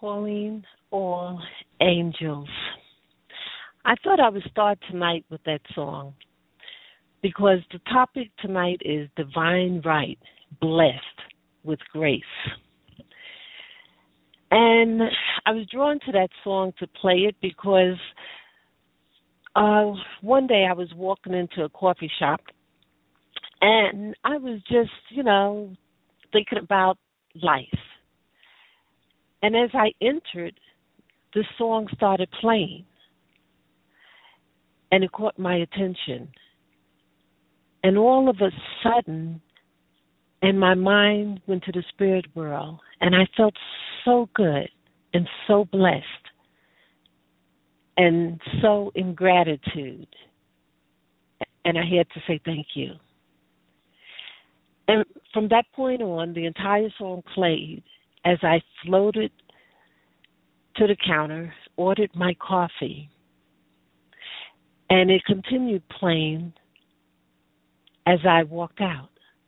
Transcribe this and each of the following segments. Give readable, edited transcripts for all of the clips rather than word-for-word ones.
calling all angels. I thought I would start tonight with that song because the topic tonight is divine right, blessed with grace. And I was drawn to that song to play it because one day I was walking into a coffee shop and I was just, thinking about life. And as I entered, the song started playing and it caught my attention. And all of a sudden, and my mind went to the spirit world, and I felt so good and so blessed and so in gratitude. And I had to say thank you. And from that point on, the entire song played as I floated to the counter, ordered my coffee, and it continued playing as I walked out.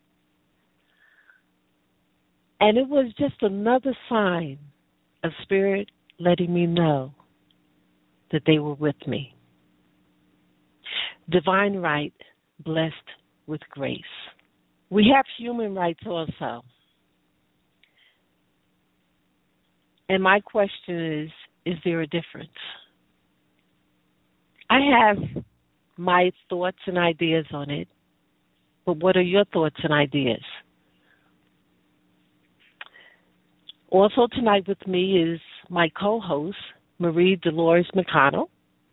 And it was just another sign of Spirit letting me know that they were with me. Divine right, blessed with grace. We have human rights also. And my question is there a difference? I have my thoughts and ideas on it, but what are your thoughts and ideas? Also tonight with me is my co-host, Marie Dolores McConnell,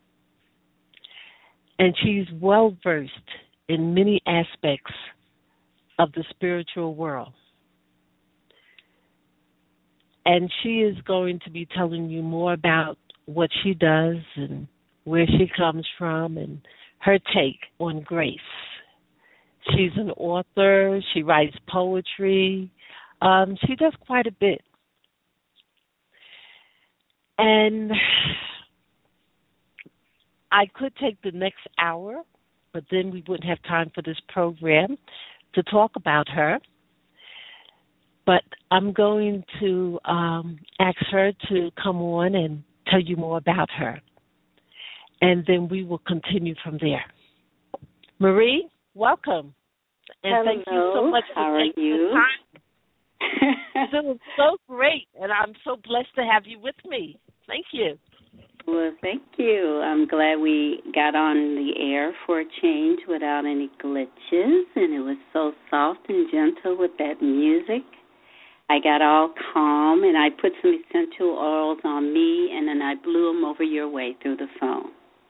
and she's well-versed in many aspects of the spiritual world. And she is going to be telling you more about what she does and where she comes from and her take on grace. She's an author. She writes poetry. She does quite a bit. And I could take the next hour, but then we wouldn't have time for this program to talk about her. But I'm going to ask her to come on and tell you more about her. And then we will continue from there. Marie, welcome. And Hello. Thank you so much How for are taking you? the time. It was so great, and I'm so blessed to have you with me. Thank you. Well, thank you. I'm glad we got on the air for a change without any glitches, and it was so soft and gentle with that music. I got all calm, and I put some essential oils on me, and then I blew them over your way through the phone.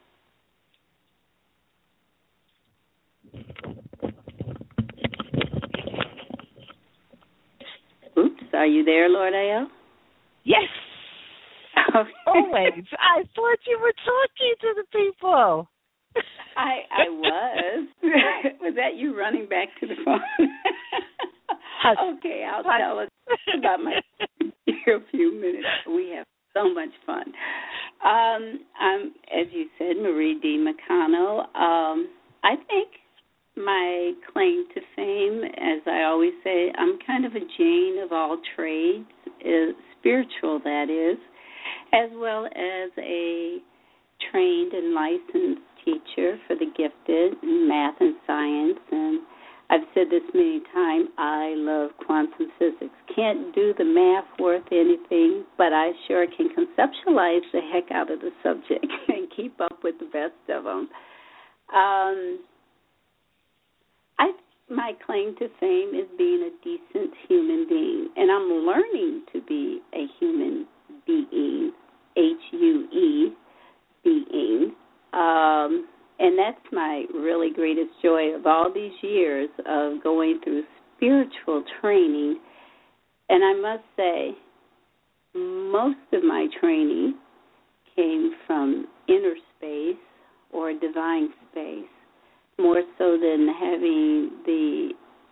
Oops, are you there, Lord Ayo? Yes. Okay. Always. I thought you were talking to the people. I was. Was that you running back to the phone? Okay, I'll tell us about my a few minutes. We have so much fun. I'm, as you said, Marie D. McConnell. I think my claim to fame, as I always say, I'm kind of a Jane of all trades, spiritual that is, as well as a trained and licensed teacher for the gifted in math and science. And I've said this many times, I love quantum physics. Can't do the math worth anything, but I sure can conceptualize the heck out of the subject and keep up with the best of them. My claim to fame is being a decent human being, and I'm learning to be a human being, H-U-E, being, and that's my really greatest joy of all these years of going through spiritual training. And I must say, most of my training came from inner space or divine space, more so than having the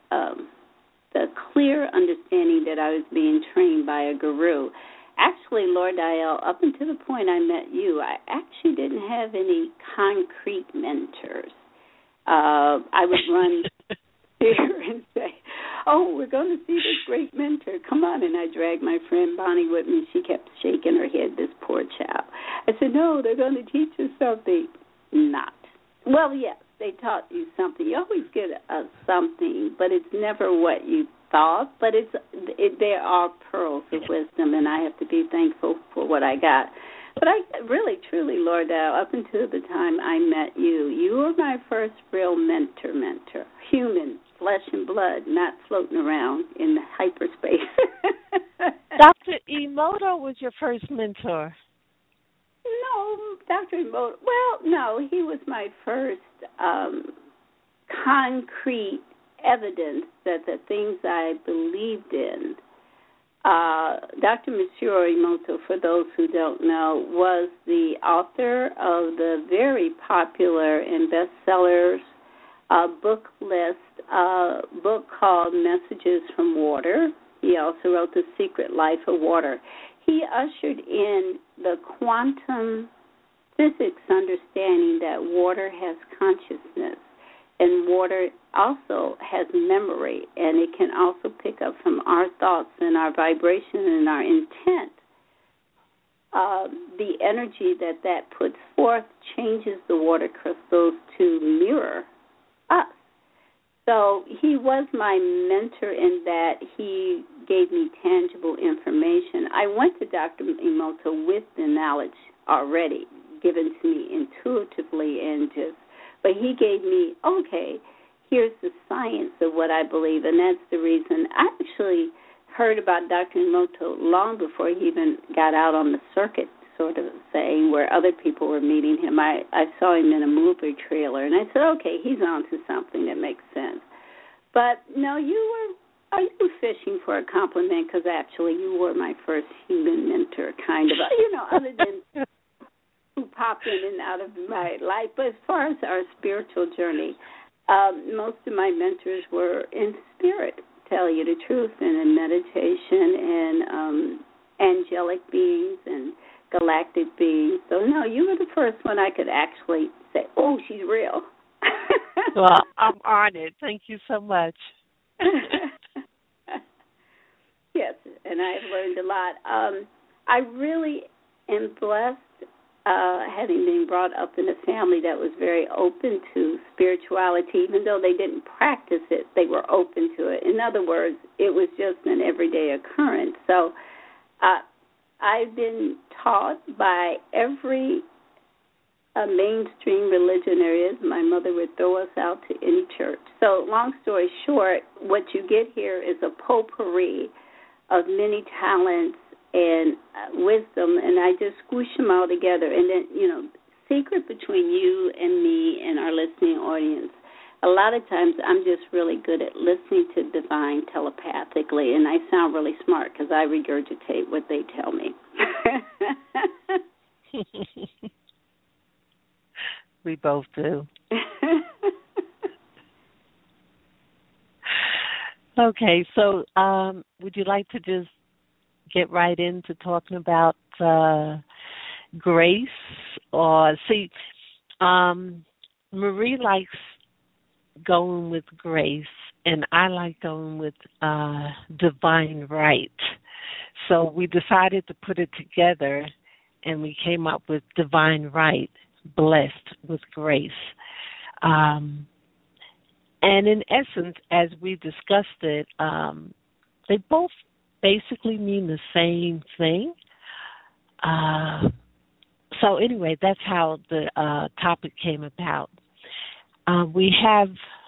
clear understanding that I was being trained by a guru. Actually, Lord Dial, up until the point I met you, I actually didn't have any concrete mentors. I would run here and say, Oh, we're going to see this great mentor. Come on. And I dragged my friend Bonnie with me. She kept shaking her head, this poor child. I said, no, they're going to teach us something. Not. Well, yes, they taught you something. You always get something, but it's never what you thought. But there are pearls of wisdom, and I have to be thankful for what I got. But I really, truly, Lordell, up until the time I met you, you were my first real mentor, human, flesh and blood, not floating around in hyperspace. Dr. Emoto was your first mentor. No, Dr. Emoto, well, no, he was my first concrete evidence that the things I believed in. Dr. Michio Emoto, for those who don't know, was the author of the very popular and bestsellers book called Messages from Water. He also wrote The Secret Life of Water. He ushered in the quantum physics understanding that water has consciousness. And water also has memory, and it can also pick up from our thoughts and our vibration and our intent. The energy that puts forth changes the water crystals to mirror us. So he was my mentor in that he gave me tangible information. I went to Dr. Emoto with the knowledge already given to me intuitively but he gave me, okay, here's the science of what I believe, and that's the reason. I actually heard about Dr. Emoto long before he even got out on the circuit, sort of saying, where other people were meeting him. I saw him in a movie trailer, and I said, okay, he's on to something that makes sense. But, no, are you fishing for a compliment? Because actually you were my first human mentor, kind of, other than who popped in and out of my life. But as far as our spiritual journey, most of my mentors were in spirit, tell you the truth, and in meditation and angelic beings and galactic beings. So, no, you were the first one I could actually say, oh, she's real. Well, I'm honored. Thank you so much. Yes, and I've learned a lot. I really am blessed having been brought up in a family that was very open to spirituality. Even though they didn't practice it, they were open to it. In other words, it was just an everyday occurrence. So I've been taught by every mainstream religion there is. My mother would throw us out to any church. So long story short, what you get here is a potpourri of many talents and wisdom, and I just squish them all together. And then, secret between you and me and our listening audience, a lot of times I'm just really good at listening to divine telepathically, and I sound really smart because I regurgitate what they tell me. We both do. Okay, so would you like to just get right into talking about grace? Or Marie likes going with grace, and I like going with divine right. So we decided to put it together, and we came up with divine right, blessed with grace. And in essence, as we discussed it, they both basically mean the same thing. So anyway, that's how the topic came about. We have,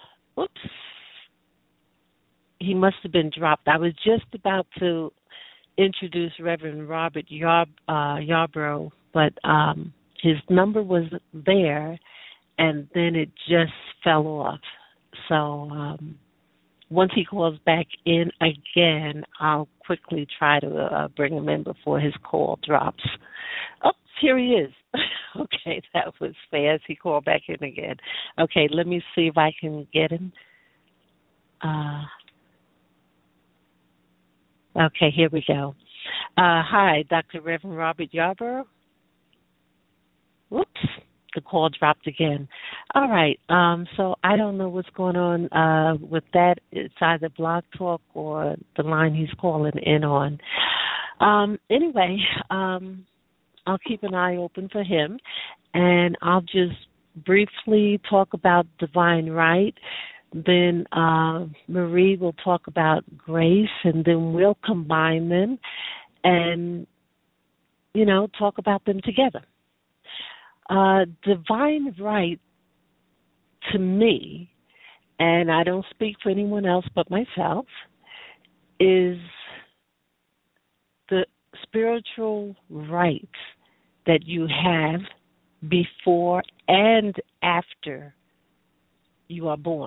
he must have been dropped. I was just about to introduce Reverend Robert Yarbrough, but his number was there, and then it just fell off. So once he calls back in again, I'll quickly try to bring him in before his call drops. Oh, here he is. Okay, that was fast. He called back in again. Okay, let me see if I can get him. Okay, here we go. Hi, Dr. Reverend Robert Yarbrough. Whoops, the call dropped again. All right. So I don't know what's going on with that. It's either Blog Talk or the line he's calling in on. Anyway, I'll keep an eye open for him, and I'll just briefly talk about divine right. Then Marie will talk about grace, and then we'll combine them and, talk about them together. Divine right, to me, and I don't speak for anyone else but myself, is the spiritual rights that you have before and after you are born.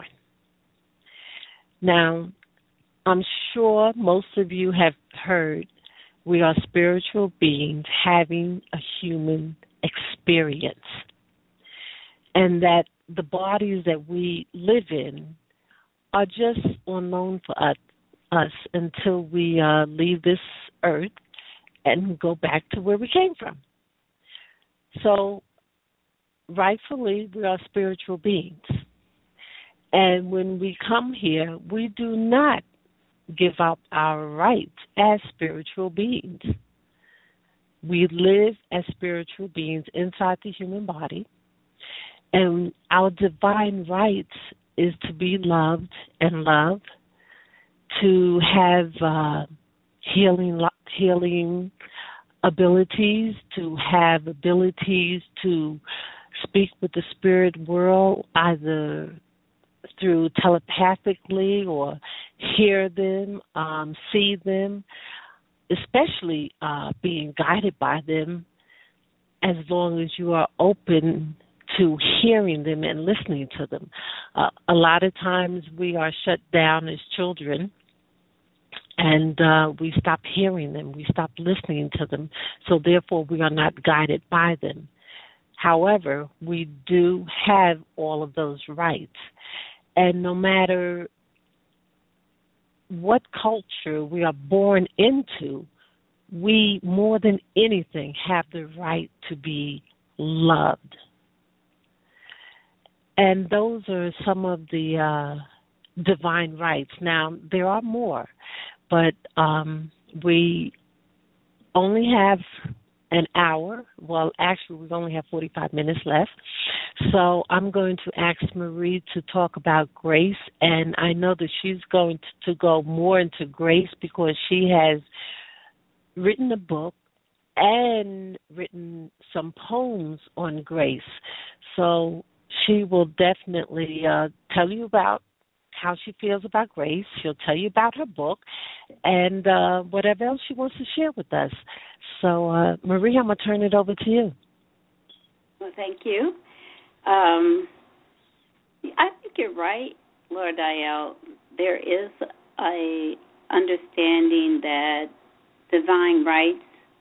Now, I'm sure most of you have heard we are spiritual beings having a human experience, and that the bodies that we live in are just on loan for us until we leave this earth and go back to where we came from. So, rightfully, we are spiritual beings. And when we come here, we do not give up our rights as spiritual beings. We live as spiritual beings inside the human body, and our divine rights is to be loved and loved, to have healing abilities, to have abilities to speak with the spirit world, either through telepathically or hear them, see them, especially being guided by them, as long as you are open to hearing them and listening to them. A lot of times we are shut down as children, and we stop hearing them, we stop listening to them, so therefore we are not guided by them. However, we do have all of those rights. And no matter what culture we are born into, we, more than anything, have the right to be loved. And those are some of the divine rights. Now, there are more, but we only have an hour. Well, actually, we only have 45 minutes left. So I'm going to ask Marie to talk about grace, and I know that she's going to go more into grace because she has written a book and written some poems on grace. So she will definitely tell you about how she feels about grace. She'll tell you about her book and whatever else she wants to share with us. So, Marie, I'm going to turn it over to you. Well, thank you. I think you're right, Laura Dial. There is a understanding that divine rights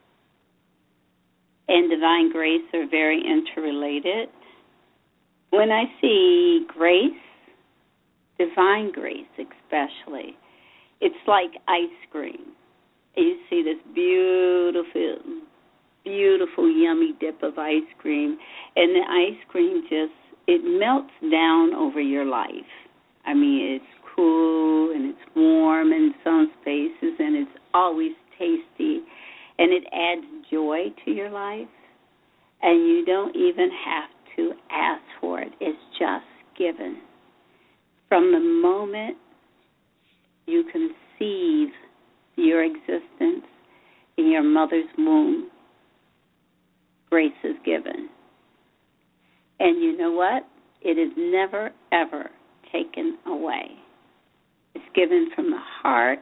and divine grace are very interrelated. When I see grace, divine grace especially, it's like ice cream. You see this beautiful, beautiful, yummy dip of ice cream, and the ice cream it melts down over your life. I mean, it's cool and it's warm in some spaces, and it's always tasty, and it adds joy to your life, and you don't even have to ask for it. It's just given. From the moment you conceive your existence in your mother's womb, grace is given. And you know what? It is never, ever taken away. It's given from the heart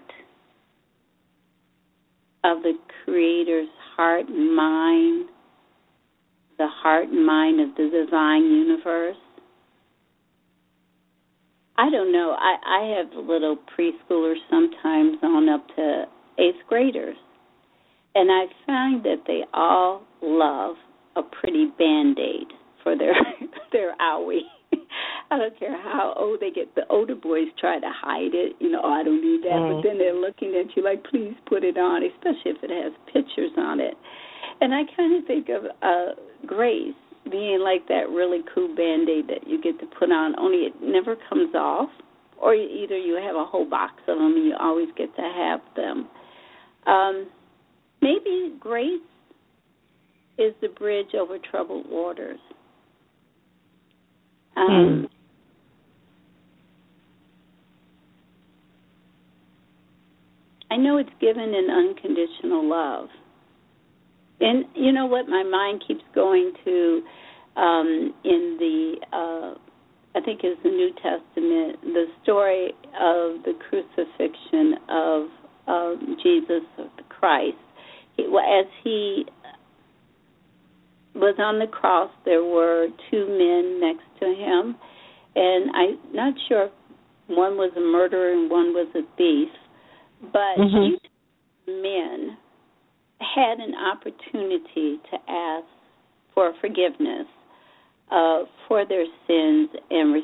of the Creator's heart and mind, the heart and mind of the divine universe. I don't know. I have little preschoolers sometimes on up to 8th graders, and I find that they all love a pretty Band-Aid for their owie. I don't care how old they get. The older boys try to hide it. Oh, I don't need that. But then they're looking at you like, please put it on, especially if it has pictures on it. And I kind of think of grace being like that really cool Band-Aid that you get to put on, only it never comes off, or either you have a whole box of them and you always get to have them. Maybe grace is the bridge over troubled waters. I know it's given in unconditional love. And you know what? My mind keeps going to in the, I think it's the New Testament, the story of the crucifixion of Jesus, of the Christ. As he was on the cross, there were two men next to him, and I'm not sure if one was a murderer and one was a thief, but each men had an opportunity to ask for forgiveness for their sins and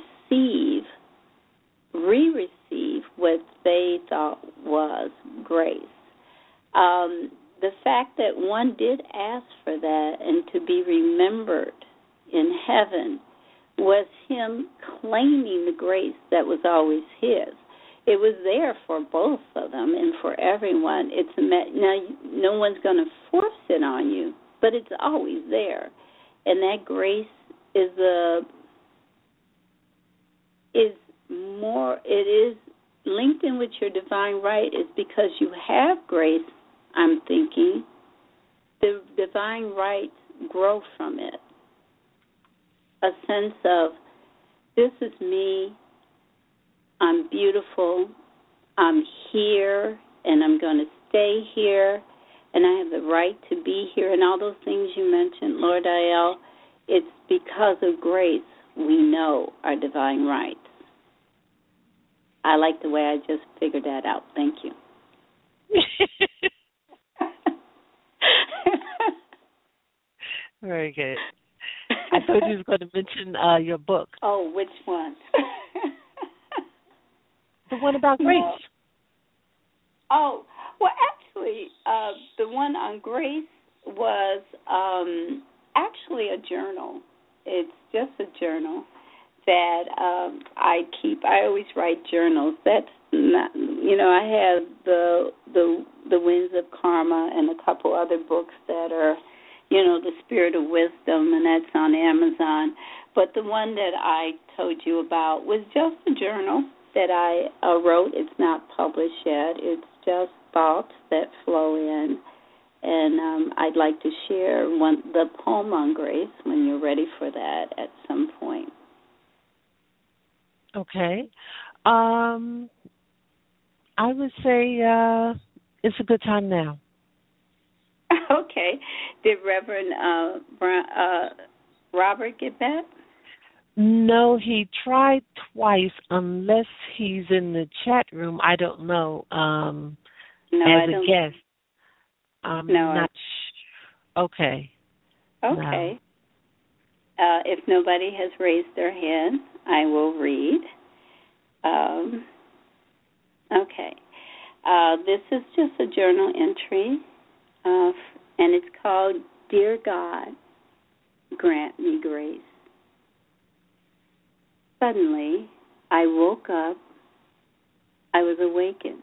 receive what they thought was grace. The fact that one did ask for that and to be remembered in heaven was him claiming the grace that was always his. It was there for both of them and for everyone. Now, no one's going to force it on you, but it's always there. And that grace is linked in with your divine right is because you have grace, I'm thinking. The divine rights grow from it. A sense of, this is me, I'm beautiful, I'm here, and I'm going to stay here, and I have the right to be here, and all those things you mentioned, Lord Aiel, it's because of grace we know our divine rights. I like the way I just figured that out. Thank you. Very good. I thought you were going to mention your book. Oh, which one? The one about grace. Oh, well, actually, the one on grace was actually a journal. It's just a journal that I keep. I always write journals. That's not, I have the Winds of Karma and a couple other books that are, the Spirit of Wisdom, and that's on Amazon. But the one that I told you about was just a journal that I wrote. It's not published yet. It's just thoughts that flow in. And I'd like to share the poem on grace when you're ready for that at some point. Okay. I would say it's a good time now. Okay. Did Reverend Robert get that? No, he tried twice. Unless he's in the chat room, I don't know. No, as a guest, I'm not. Okay. Okay. No. If nobody has raised their hand, I will read. Okay. This is just a journal entry, and it's called Dear God, Grant Me Grace. Suddenly, I woke up. I was awakened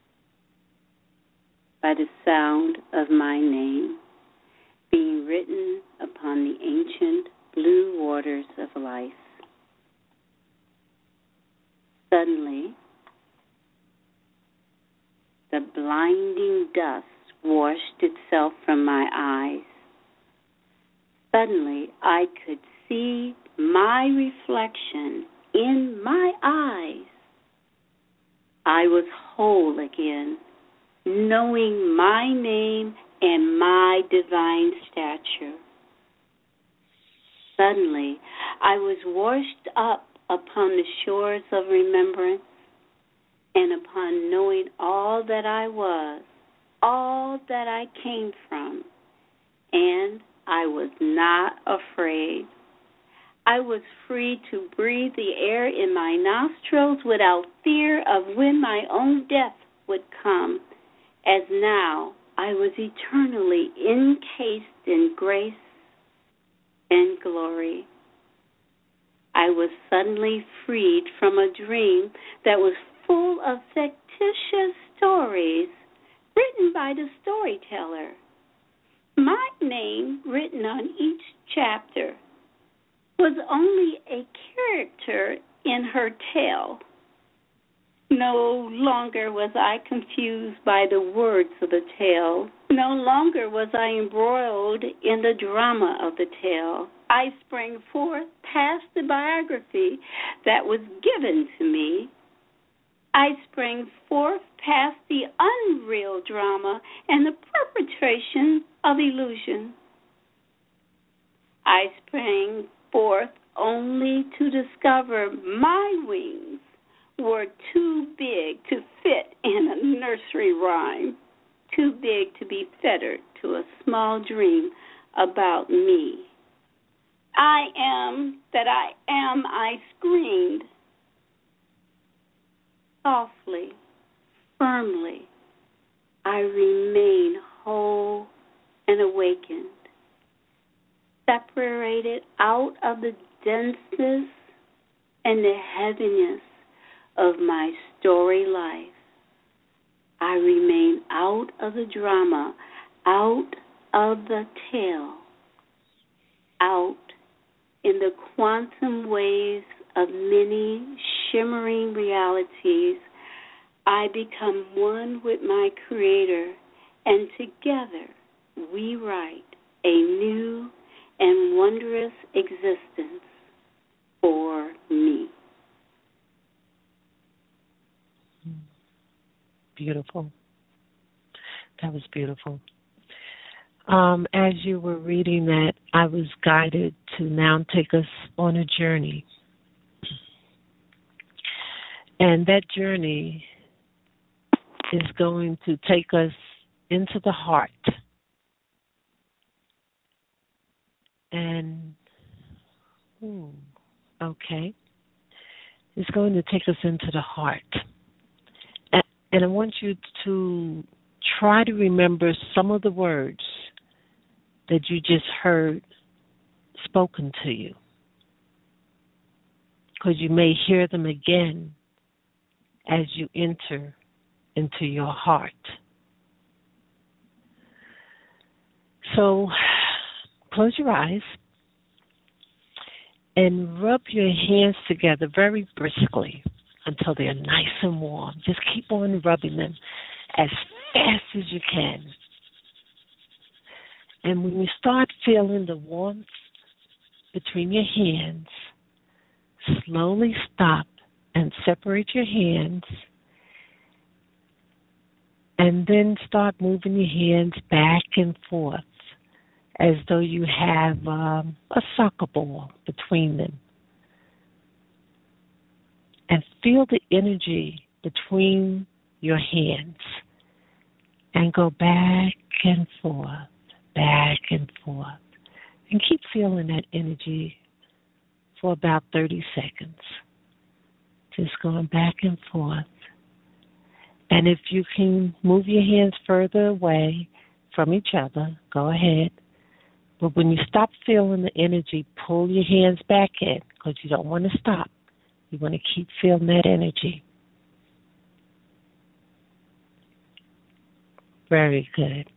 by the sound of my name being written upon the ancient blue waters of life. Suddenly, the blinding dust washed itself from my eyes. Suddenly, I could see my reflection in my eyes. I was whole again, knowing my name and my divine stature. Suddenly, I was washed up upon the shores of remembrance and upon knowing all that I was, all that I came from, and I was not afraid. I was free to breathe the air in my nostrils without fear of when my own death would come, as now I was eternally encased in grace and glory. I was suddenly freed from a dream that was full of fictitious stories written by the storyteller. My name written on each chapter was only a character in her tale. No longer was I confused by the words of the tale. No longer was I embroiled in the drama of the tale. I sprang forth past the biography that was given to me. I sprang forth past the unreal drama and the perpetration of illusion. I sprang forth only to discover my wings were too big to fit in a nursery rhyme, too big to be fettered to a small dream about me. I am that I am, I screamed. Softly, firmly, I remain whole and awakened, separated out of the denseness and the heaviness of my story life. I remain out of the drama, out of the tale, out in the quantum waves of many shimmering realities. I become one with my Creator, and together we write a new and wondrous existence for me. Beautiful. That was beautiful. As you were reading that, I was guided to now take us on a journey. And that journey is going to take us into the heart. And, okay. It's going to take us into the heart. And I want you to try to remember some of the words that you just heard spoken to you, because you may hear them again as you enter into your heart. So close your eyes and rub your hands together very briskly until they're nice and warm. Just keep on rubbing them as fast as you can. And when you start feeling the warmth between your hands, slowly stop and separate your hands, and then start moving your hands back and forth as though you have a soccer ball between them. And feel the energy between your hands and go back and forth, back and forth. And keep feeling that energy for about 30 seconds. Just going back and forth. And if you can move your hands further away from each other, go ahead. But when you stop feeling the energy, pull your hands back in, because you don't want to stop. You want to keep feeling that energy. Very good.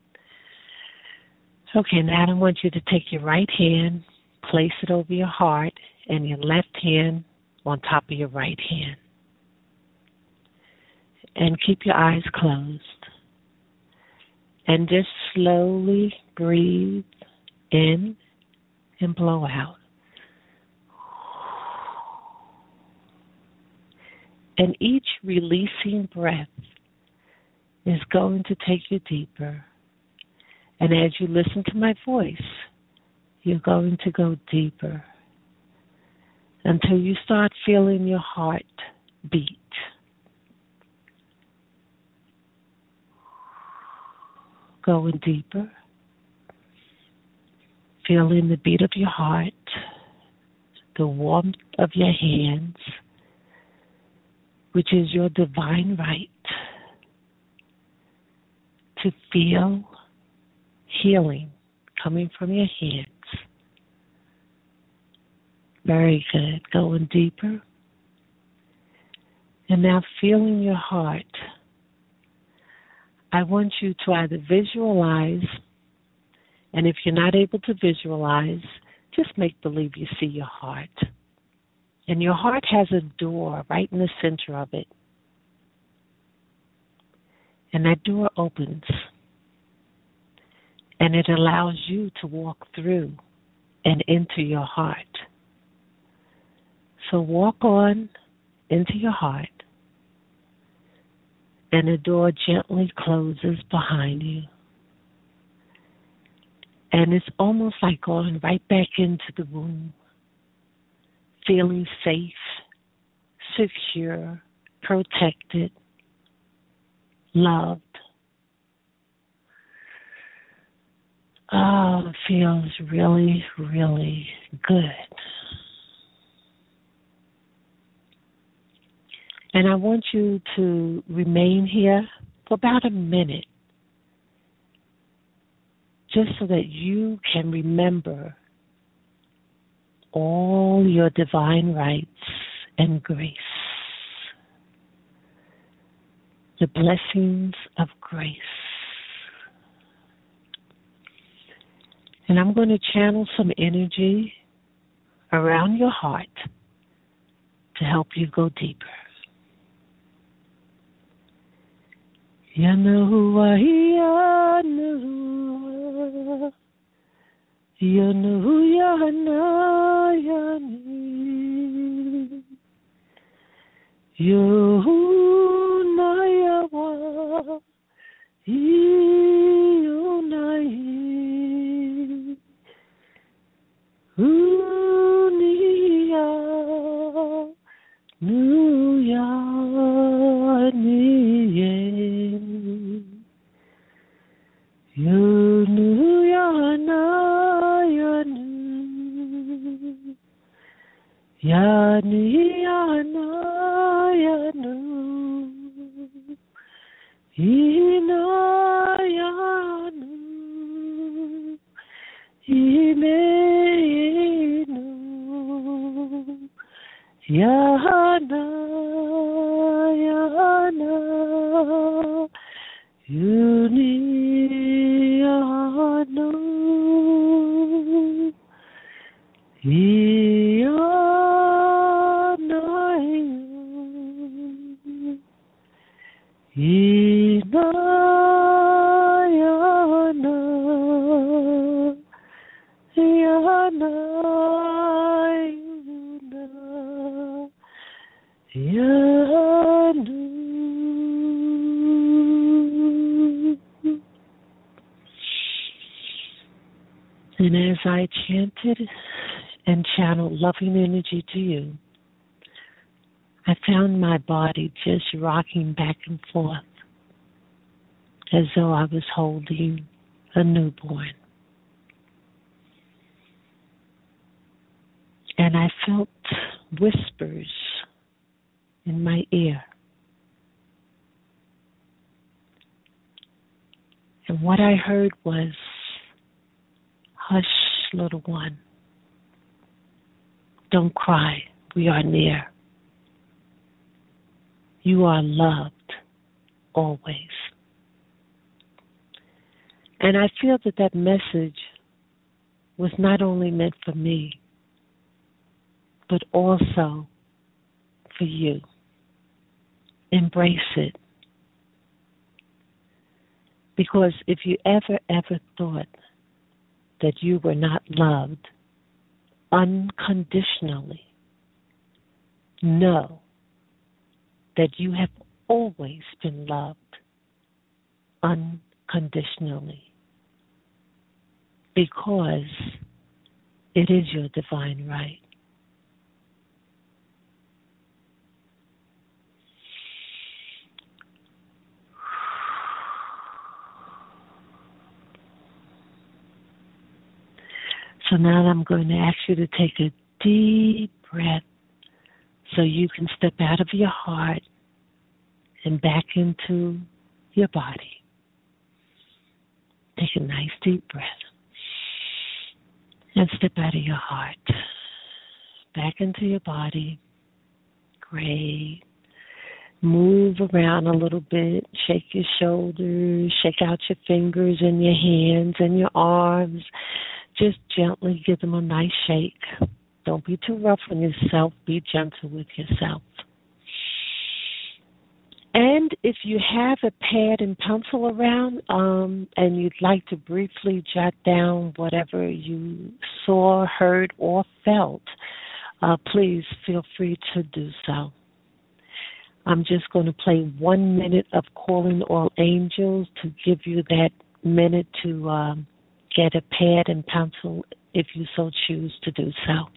Okay, now I want you to take your right hand, place it over your heart, and your left hand on top of your right hand. And keep your eyes closed. And just slowly breathe in and blow out. And each releasing breath is going to take you deeper. And as you listen to my voice, you're going to go deeper until you start feeling your heart beat. Going deeper, feeling the beat of your heart, the warmth of your hands, which is your divine right to feel healing coming from your hands. Very good. Going deeper. And now feeling your heart. I want you to either visualize, and if you're not able to visualize, just make believe you see your heart. And your heart has a door right in the center of it. And that door opens. And it allows you to walk through and into your heart. So walk on into your heart. And the door gently closes behind you. And it's almost like going right back into the womb, feeling safe, secure, protected, loved. Oh, it feels really, really good. And I want you to remain here for about a minute, just so that you can remember all your divine rights and grace, the blessings of grace. And I'm going to channel some energy around your heart to help you go deeper. Yanuhua, Yanuhua, Yanuhua, Yani, Yunayawa, Yunai, Unia, Nuya, Niye. Yanu yana yanu, yani yana yanu, ina yanu, ine inu, yana yana, yuni. Yanu, and as I chanted and channeled loving energy to you, I found my body just rocking back and forth as though I was holding a newborn. And I felt whispers in my ear. And what I heard was, "Hush, little one. Don't cry. We are near. You are loved always." And I feel that that message was not only meant for me, but also for you. Embrace it. Because if you ever thought that you were not loved unconditionally, know that you have always been loved unconditionally, because it is your divine right. So now I'm going to ask you to take a deep breath so you can step out of your heart and back into your body. Take a nice deep breath and step out of your heart back into your body. Great. Move around a little bit. Shake your shoulders. Shake out your fingers and your hands and your arms. Just gently give them a nice shake. Don't be too rough on yourself. Be gentle with yourself. And if you have a pad and pencil around and you'd like to briefly jot down whatever you saw, heard, or felt, please feel free to do so. I'm just going to play 1 minute of Calling All Angels to give you that minute to get a pad and pencil if you so choose to do so.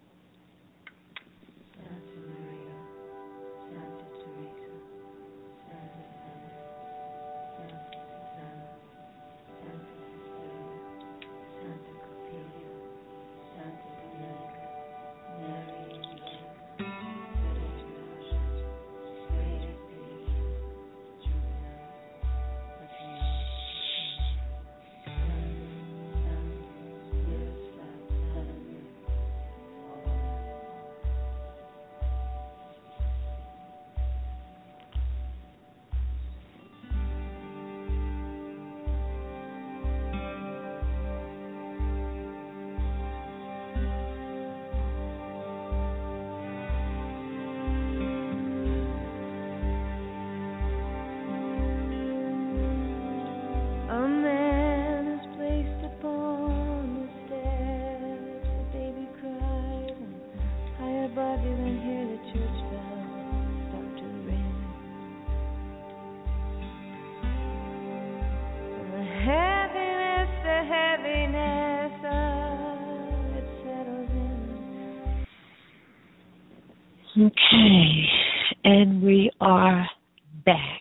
Okay, and we are back.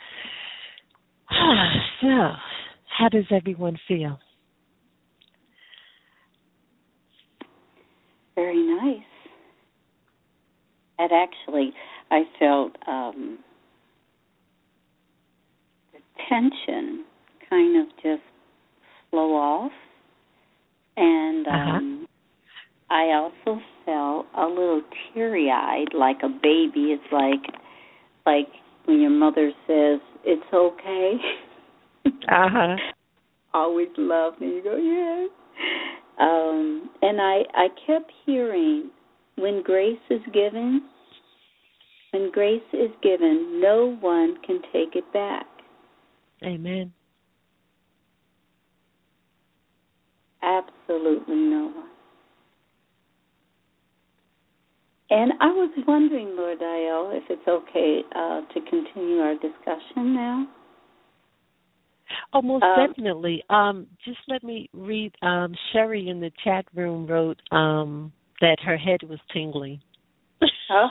So, how does everyone feel? Very nice. And actually, I felt the tension kind of just flow off, and I also felt a little teary-eyed, like a baby. It's like when your mother says, "It's okay." Always love me. You go, yeah. And I kept hearing, when grace is given, no one can take it back. Amen. Absolutely no one. And I was wondering, Lord Dial, if it's okay to continue our discussion now. Oh, most definitely. Just let me read. Sherry in the chat room wrote that her head was tingling. Oh.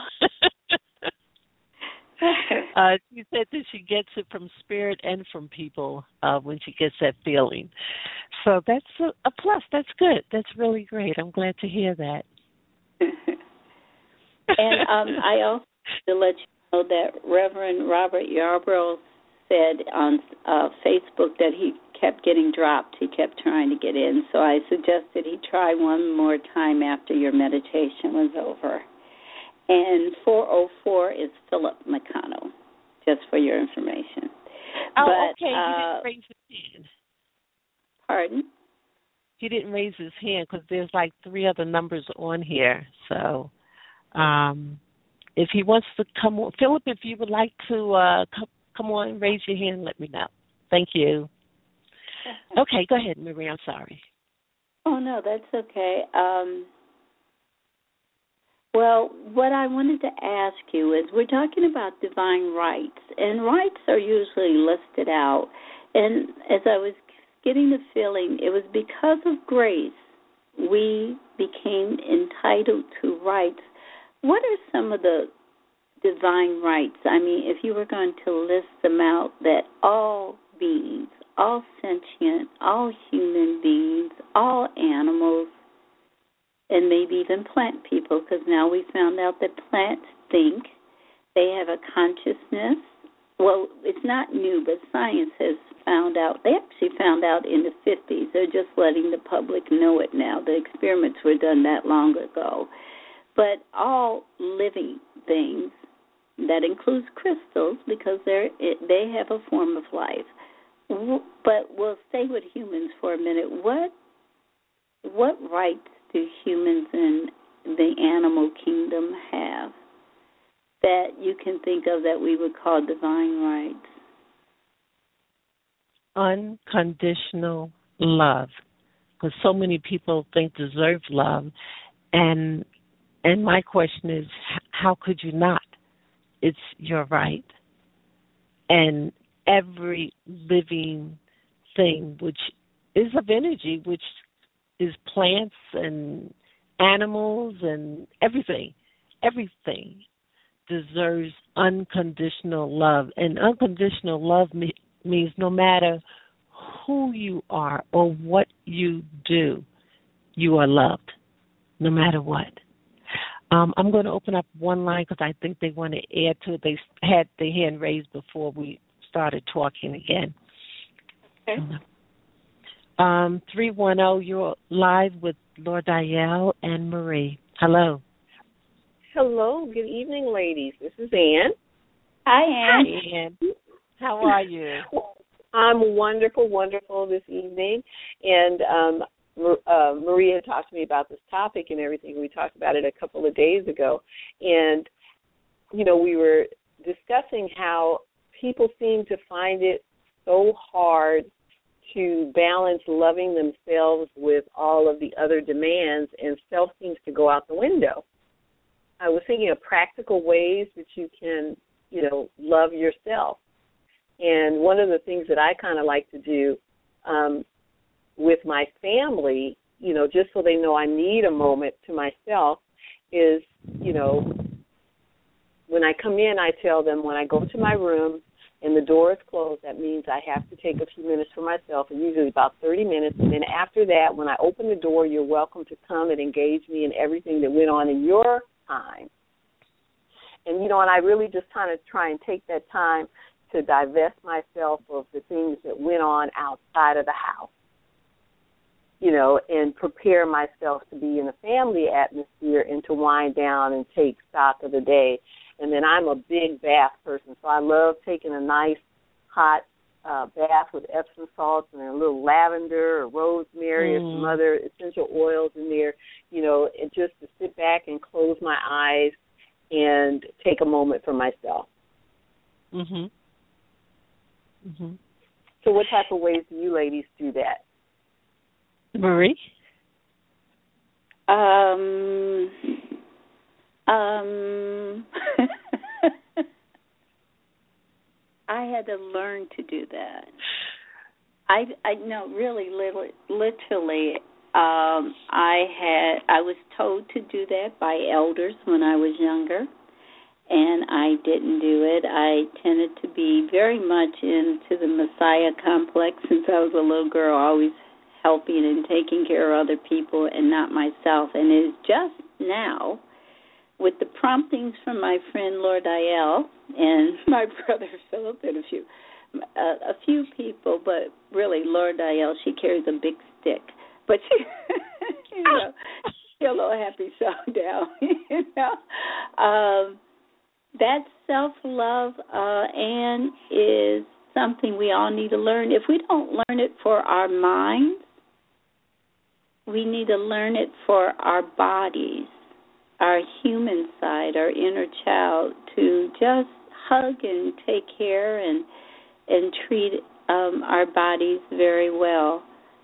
She said that she gets it from spirit and from people when she gets that feeling. So that's a plus. That's good. That's really great. I'm glad to hear that. And I also to let you know that Reverend Robert Yarbrough said on Facebook that he kept getting dropped. He kept trying to get in. So I suggested he try one more time after your meditation was over. And 404 is Philip McConnell, just for your information. Oh, okay. He didn't raise his hand. Pardon? He didn't raise his hand because there's like 3 other numbers on here. So if he wants to come on, Philip, if you would like to come on and raise your hand, let me know. Thank you. Okay, go ahead, Marie. I'm sorry. Oh, no, that's okay. Well, what I wanted to ask you is we're talking about divine rights, and rights are usually listed out. And as I was getting the feeling, it was because of grace we became entitled to rights. What are some of the divine rights? I mean, if you were going to list them out, that all beings, all sentient, all human beings, all animals, and maybe even plant people, because now we found out that plants think, they have a consciousness. Well, it's not new, but science has found out. They actually found out in the 50s. They're just letting the public know it now. The experiments were done that long ago. but all living things. That includes crystals because they have a form of life. But we'll stay with humans for a minute. What rights do humans in the animal kingdom have that you can think of that we would call divine rights? Unconditional love, because so many people think deserve love, and my question is, how could you not? It's your right. And every living thing, which is of energy, which is plants and animals and everything deserves unconditional love. And unconditional love means no matter who you are or what you do, you are loved, no matter what. I'm going to open up one line because I think they want to add to it. They had their hand raised before we started talking again. Okay. 310, you're live with Lordael and Marie. Hello. Hello. Good evening, ladies. This is Ann. Hi, Ann. Hi, Ann. How are you? I'm wonderful this evening. And Maria talked to me about this topic and everything. We talked about it a couple of days ago. And, we were discussing how people seem to find it so hard to balance loving themselves with all of the other demands, and self seems to go out the window. I was thinking of practical ways that you can, love yourself. And one of the things that I kind of like to do with my family, just so they know I need a moment to myself, is, when I come in, I tell them when I go to my room and the door is closed, that means I have to take a few minutes for myself, and usually about 30 minutes. And then after that, when I open the door, you're welcome to come and engage me in everything that went on in your time. And, and I really just kind of try and take that time to divest myself of the things that went on outside of the house, and prepare myself to be in a family atmosphere and to wind down and take stock of the day. And then I'm a big bath person, so I love taking a nice hot bath with Epsom salts and a little lavender or rosemary or some other essential oils in there, and just to sit back and close my eyes and take a moment for myself. Mhm. Mhm. So what type of ways do you ladies do that? Marie? I had to learn to do that. I know, really, literally. I was told to do that by elders when I was younger, and I didn't do it. I tended to be very much into the Messiah complex since I was a little girl, always helping and taking care of other people and not myself. And it is just now, with the promptings from my friend Lordael and my brother Philip and a few people, but really Lordael, she carries a big stick. But she, she's a little happy sundown, that self-love, Anne, is something we all need to learn. If we don't learn it for our minds, we need to learn it for our bodies, our human side, our inner child, to just hug and take care and treat our bodies very well.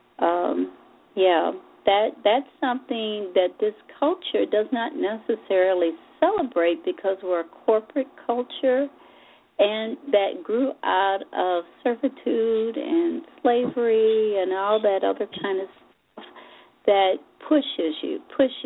That's something that this culture does not necessarily celebrate because we're a corporate culture, and that grew out of servitude and slavery and all that other kind of stuff that pushes you.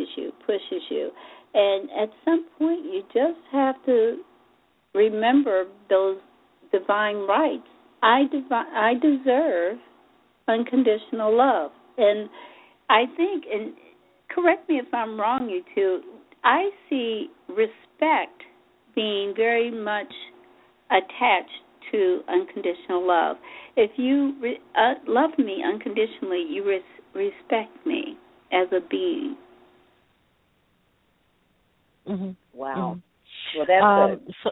And at some point, you just have to remember those divine rights. I deserve unconditional love. And I think, and correct me if I'm wrong, you two, I see respect being very much attached to unconditional love. If you love me unconditionally, you respect me as a being. Mhm. Wow. Mhm. Well, that's So,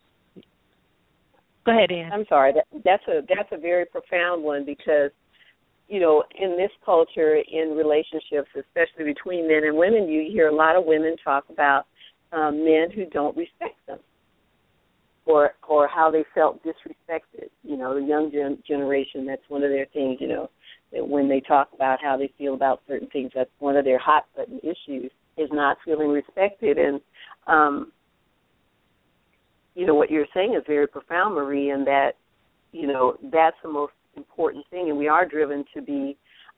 go ahead, Ann. I'm sorry. That's a very profound one because, you know, in this culture, in relationships, especially between men and women, you hear a lot of women talk about men who don't respect them, or how they felt disrespected. You know, the young generation, that's one of their things, you know, that when they talk about how they feel about certain things, that's one of their hot button issues, is not feeling respected. And, you know, what you're saying is very profound, Marie, and that, you know, that's the most important thing. And we are driven to be,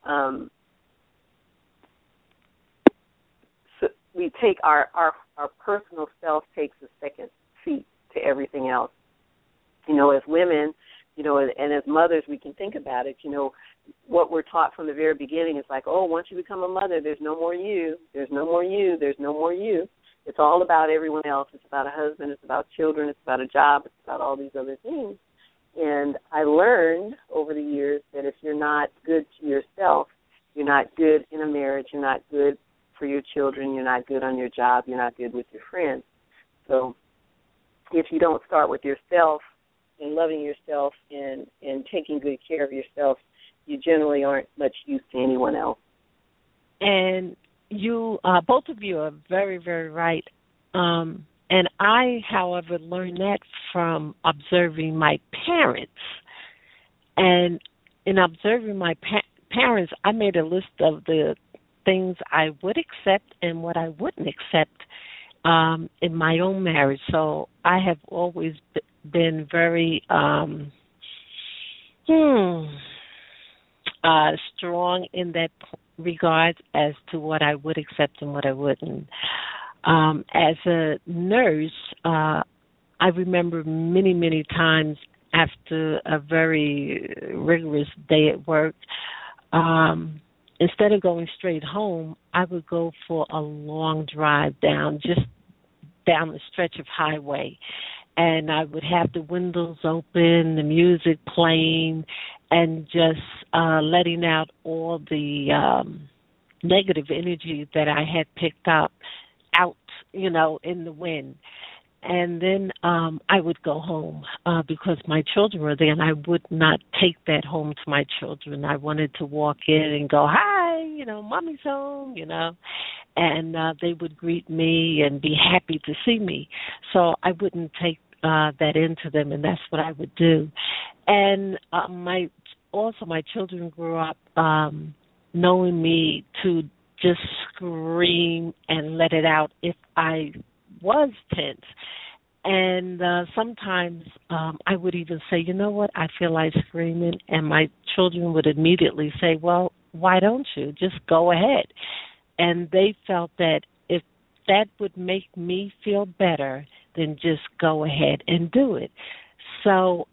so we take our personal self takes a second seat to everything else. You know, as women, you know, and as mothers, we can think about it. You know, what we're taught from the very beginning is like, oh, once you become a mother, there's no more you. There's no more you. There's no more you. It's all about everyone else. It's about a husband. It's about children. It's about a job. It's about all these other things. And I learned over the years that if you're not good to yourself, you're not good in a marriage, you're not good for your children, you're not good on your job, you're not good with your friends. So if you don't start with yourself and loving yourself and taking good care of yourself, you generally aren't much use to anyone else. And you, both of you are very, very right. And I, however, learned that from observing my parents. And in observing my parents, I made a list of the things I would accept and what I wouldn't accept in my own marriage. So I have always been very strong in that regard as to what I would accept and what I wouldn't. As a nurse, I remember many, many times after a very rigorous day at work, instead of going straight home, I would go for a long drive down the stretch of highway. And I would have the windows open, the music playing, and just letting out all the negative energy that I had picked up out, you know, in the wind. And then I would go home because my children were there, and I would not take that home to my children. I wanted to walk in and go, hi, you know, mommy's home, you know, and they would greet me and be happy to see me. So I wouldn't take that into them, and that's what I would do. And my children grew up knowing me to just scream and let it out if I was tense. And sometimes I would even say, you know what, I feel like screaming, and my children would immediately say, well, why don't you? Just go ahead. And they felt that if that would make me feel better, then just go ahead and do it. So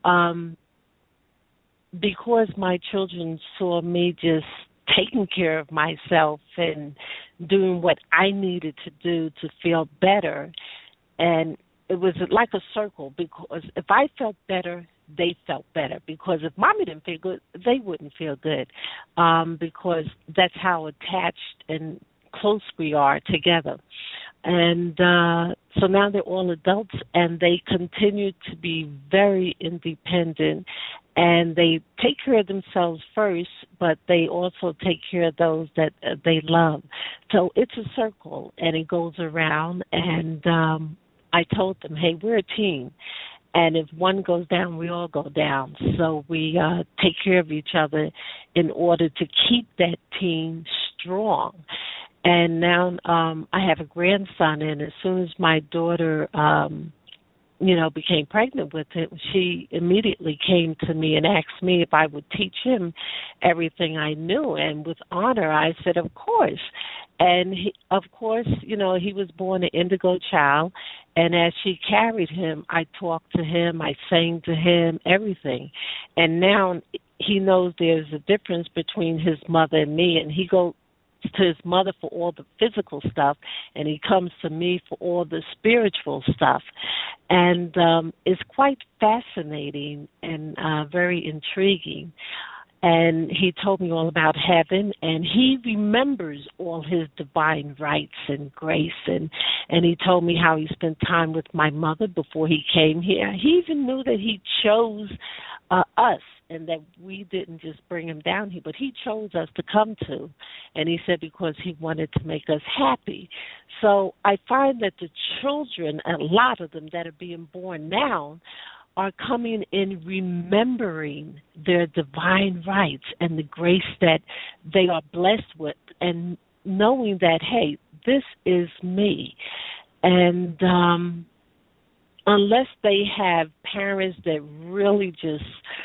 because my children saw me just taking care of myself and doing what I needed to do to feel better, and it was like a circle, because if I felt better, they felt better, because if mommy didn't feel good, they wouldn't feel good, because that's how attached and close we are together. And so now they're all adults, and they continue to be very independent, and they take care of themselves first, but they also take care of those that they love. So it's a circle, and it goes around, and I told them, hey, we're a team, and if one goes down, we all go down. So we take care of each other in order to keep that team strong. And now I have a grandson, and as soon as my daughter, became pregnant with him, she immediately came to me and asked me if I would teach him everything I knew. And with honor, I said, of course. And he was born an indigo child, and as she carried him, I talked to him, I sang to him, everything. And now he knows there's a difference between his mother and me, and he goes to his mother for all the physical stuff, and he comes to me for all the spiritual stuff. And it's quite fascinating and very intriguing. and he told me all about heaven, and he remembers all his divine rights and grace, and he told me how he spent time with my mother before he came here. He even knew that he chose us, and that we didn't just bring him down here, but he chose us to come to, and he said because he wanted to make us happy. So I find that the children, a lot of them that are being born now, are coming in remembering their divine rights and the grace that they are blessed with, and knowing that, hey, this is me. And unless they have parents that really just,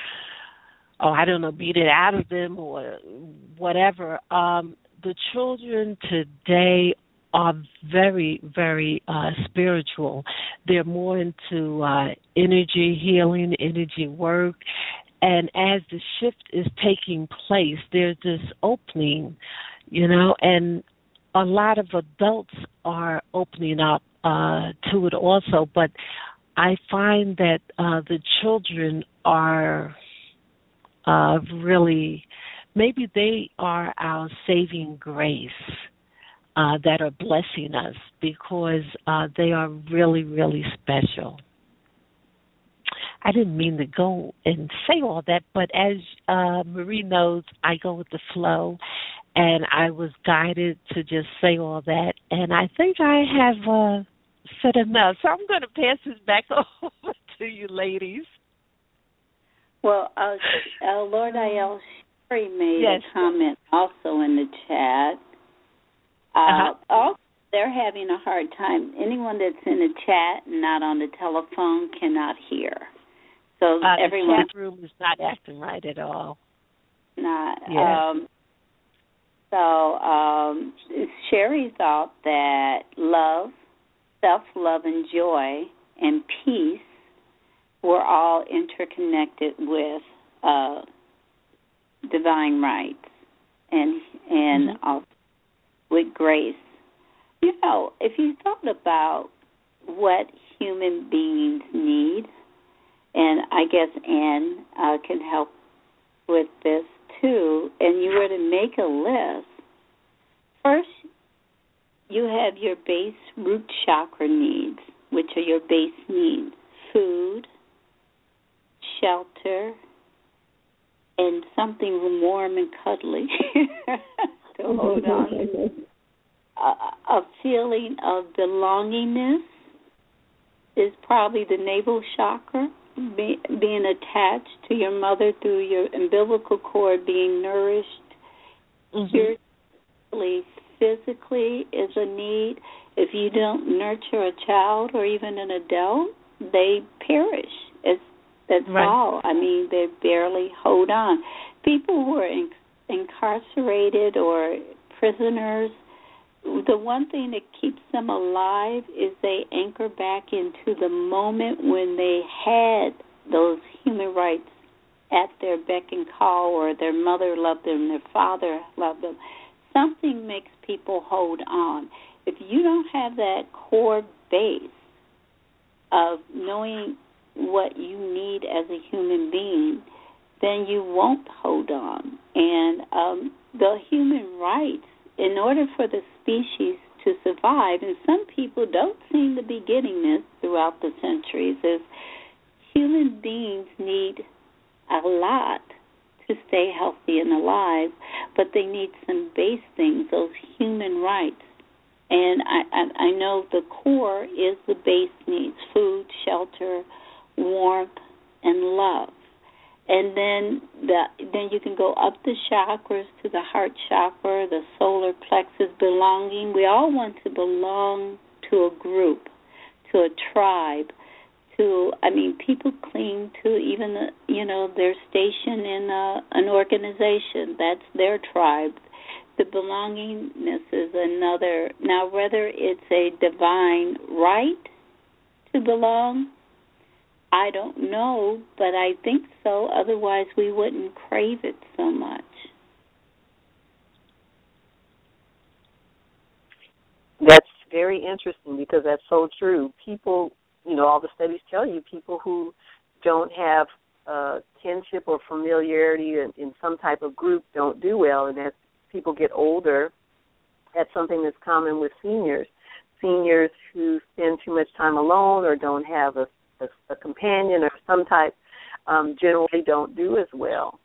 beat it out of them or whatever, the children today are very, very spiritual. They're more into energy healing, energy work. And as the shift is taking place, there's this opening, and a lot of adults are opening up to it also. But I find that the children are really, maybe they are our saving grace. That are blessing us because they are really, really special. I didn't mean to go and say all that, but as Marie knows, I go with the flow, and I was guided to just say all that, and I think I have said enough. So I'm going to pass this back over to you, ladies. Well, Lord IL Sherry made a comment also in the chat. Also, they're having a hard time. Anyone that's in the chat and not on the telephone cannot hear. So everyone, the chat room is not acting right at all. Not. Yeah. Sherry thought that love, self-love, and joy and peace were all interconnected with divine rights and also with grace. If you thought about what human beings need, and I guess Anne can help with this too, and you were to make a list, first you have your base root chakra needs, which are your base needs: food, shelter, and something warm and cuddly to hold on to. A feeling of belongingness is probably the navel chakra, being attached to your mother through your umbilical cord, being nourished. Spiritually, physically is a need. If you don't nurture a child or even an adult, they perish. That's right. All. I mean, they barely hold on. People who are incarcerated or prisoners, the one thing that keeps them alive is they anchor back into the moment when they had those human rights at their beck and call, or their mother loved them, their father loved them. Something makes people hold on. If you don't have that core base of knowing what you need as a human being, then you won't hold on. And the human rights, in order for the species to survive, and some people don't seem to be getting this throughout the centuries, is human beings need a lot to stay healthy and alive, but they need some base things, those human rights. And I know the core is the base needs: food, shelter, warmth, and love. And then you can go up the chakras to the heart chakra, the solar plexus, belonging. We all want to belong to a group, to a tribe. People cling to even their station in an organization. That's their tribe. The belongingness is another. Now, whether it's a divine right to belong, I don't know, but I think so. Otherwise, we wouldn't crave it so much. That's very interesting because that's so true. People, all the studies tell you, people who don't have kinship or familiarity in some type of group don't do well. And as people get older, that's something that's common with seniors. Seniors who spend too much time alone or don't have a companion or some type generally don't do as well.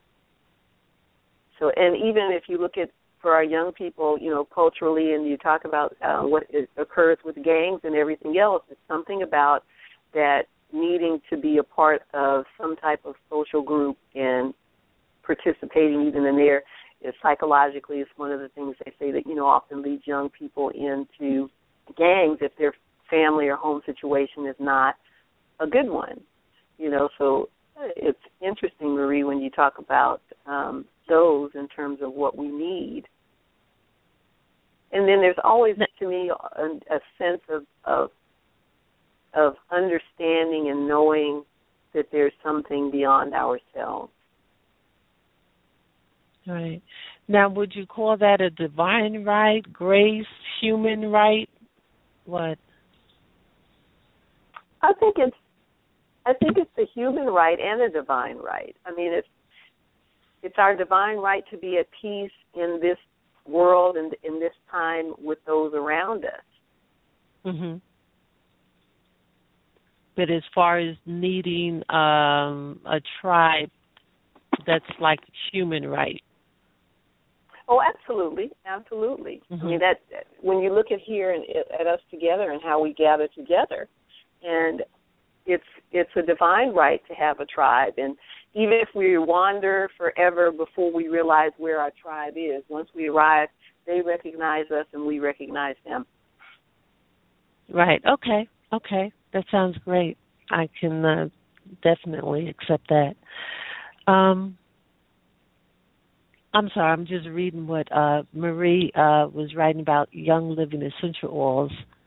So, and even if you look at, for our young people, culturally, and you talk about what occurs with gangs and everything else, it's something about that needing to be a part of some type of social group and participating even in there is psychologically is one of the things they say that, often leads young people into gangs if their family or home situation is not a good one. So it's interesting, Marie, when you talk about those in terms of what we need. And then there's always, to me, a sense of understanding and knowing that there's something beyond ourselves. Right. Now, would you call that a divine right, grace, human right? What? I think it's a human right and a divine right. I mean, it's our divine right to be at peace in this world and in this time with those around us. Mhm. But as far as needing a tribe, that's like human right. Oh, absolutely, absolutely. Mm-hmm. I mean, that when you look at here and at us together and how we gather together, and it's a divine right to have a tribe. And even if we wander forever before we realize where our tribe is, once we arrive, they recognize us and we recognize them. Right. Okay. That sounds great. I can definitely accept that. I'm sorry, I'm just reading what Marie was writing about Young Living Essential Oils.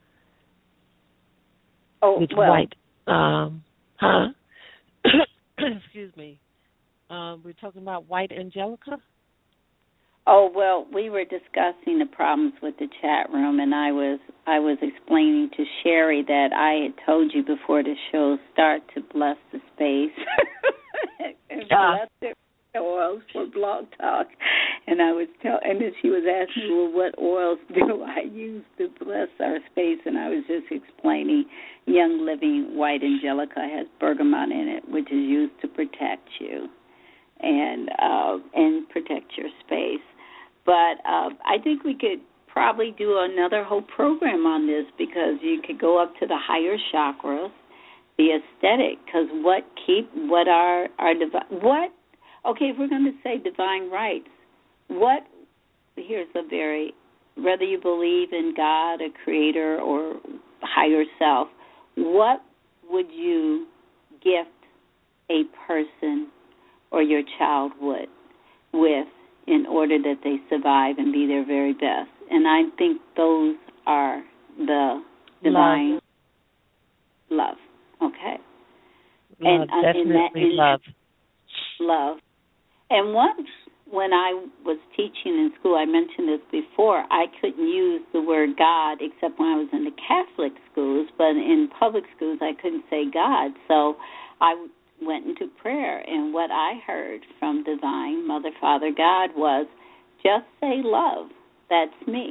With white. Excuse me. We're talking about white Angelica? Oh, well, we were discussing the problems with the chat room, and I was explaining to Sherry that I had told you before the show start to bless the space. And bless the oils for Blog Talk. And and then she was asking me, well, what oils do I use to bless our space? And I was just explaining Young Living White Angelica has bergamot in it, which is used to protect you and protect your space. But I think we could probably do another whole program on this because you could go up to the higher chakras, the aesthetic, because if we're going to say divine rights, whether you believe in God, a creator, or higher self, what would you gift a person or your child with in order that they survive and be their very best? And I think those are the divine love. Okay. Love, definitely love. Love. And once when I was teaching in school, I mentioned this before, I couldn't use the word God except when I was in the Catholic schools, but in public schools I couldn't say God. So I went into prayer, and what I heard from Divine Mother, Father, God was, just say love. That's me.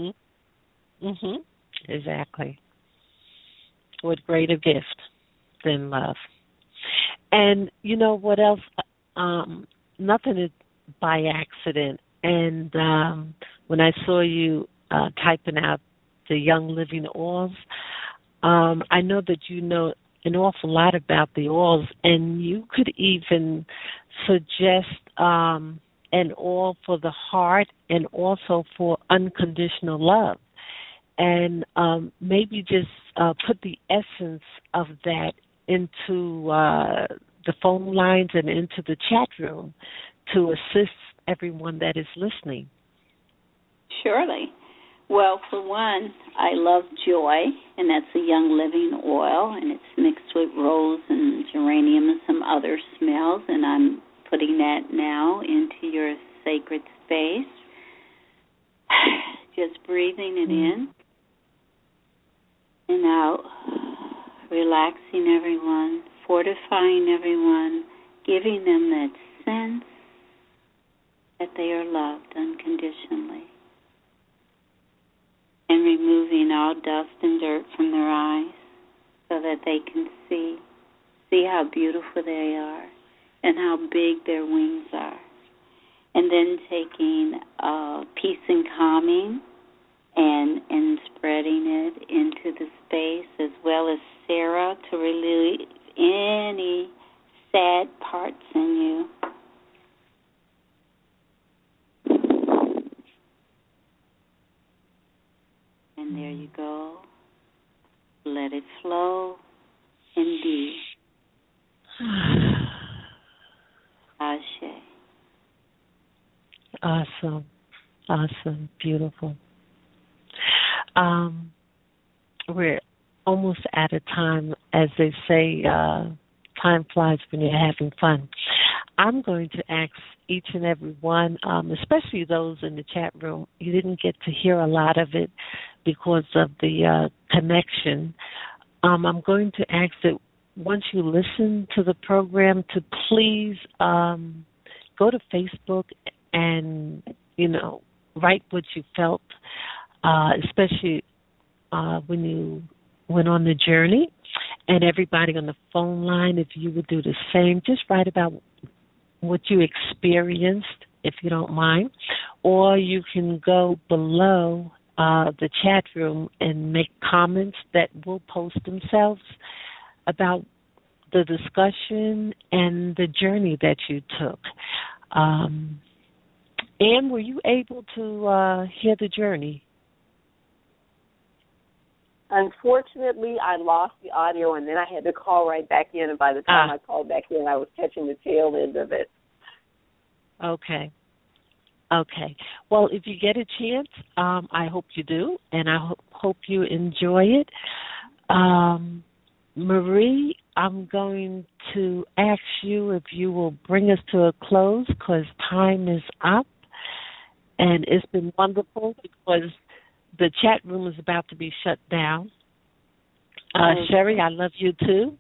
Exactly. What greater gift than love. And you know what else? Nothing is by accident. And when I saw you typing out the Young Living oils, I know that you know an awful lot about the oils, and you could even suggest an oil for the heart and also for unconditional love. And maybe just put the essence of that into the phone lines and into the chat room to assist everyone that is listening. Surely. Well, for one, I love joy, and that's a Young Living oil, and it's mixed with rose and geranium and some other smells, and I'm putting that now into your sacred space. Just breathing it in and out, relaxing everyone, fortifying everyone, giving them that sense that they are loved unconditionally, and removing all dust and dirt from their eyes so that they can see how beautiful they are and how big their wings are. And then taking peace and calming and spreading it into the space, as well as Sarah, to relieve any sad parts in you. And there you go. Let it flow and be. Ashe. Awesome. Awesome. Beautiful. We're almost out of time. As they say, time flies when you're having fun. I'm going to ask each and every one, especially those in the chat room, you didn't get to hear a lot of it because of the connection. I'm going to ask that once you listen to the program, to please go to Facebook and, write what you felt, especially when you went on the journey. And everybody on the phone line, if you would do the same, just write about what you experienced, if you don't mind. Or you can go below the chat room and make comments that will post themselves about the discussion and the journey that you took. Anne, were you able to hear the journey? Unfortunately, I lost the audio, and then I had to call right back in, and by the time I called back in, I was catching the tail end of it. Okay. Well, if you get a chance, I hope you do, and I hope you enjoy it. Marie, I'm going to ask you if you will bring us to a close because time is up, and it's been wonderful because the chat room is about to be shut down. Sherry, I love you too.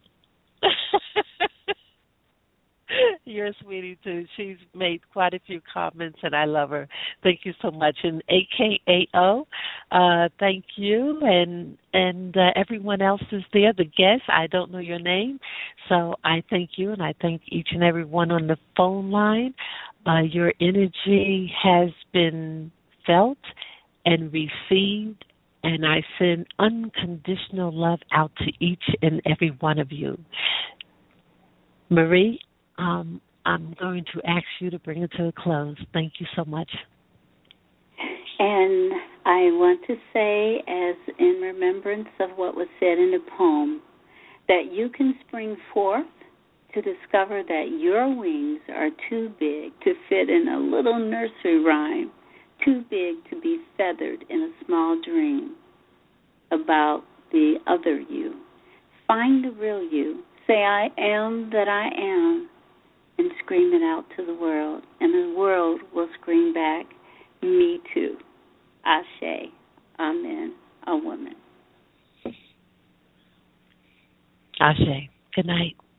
You're a sweetie too. She's made quite a few comments, and I love her. Thank you so much. And AKAO, thank you. And everyone else is there, the guests. I don't know your name, so I thank you, and I thank each and every one on the phone line. Your energy has been felt and received, and I send unconditional love out to each and every one of you. Marie, I'm going to ask you to bring it to a close. Thank you so much. And I want to say, as in remembrance of what was said in the poem, that you can spring forth to discover that your wings are too big to fit in a little nursery rhyme, too big to be feathered in a small dream about the other you. Find the real you. Say, I am that I am, and scream it out to the world. And the world will scream back, me too. Ashe. Amen. A woman. Ashe. Good night.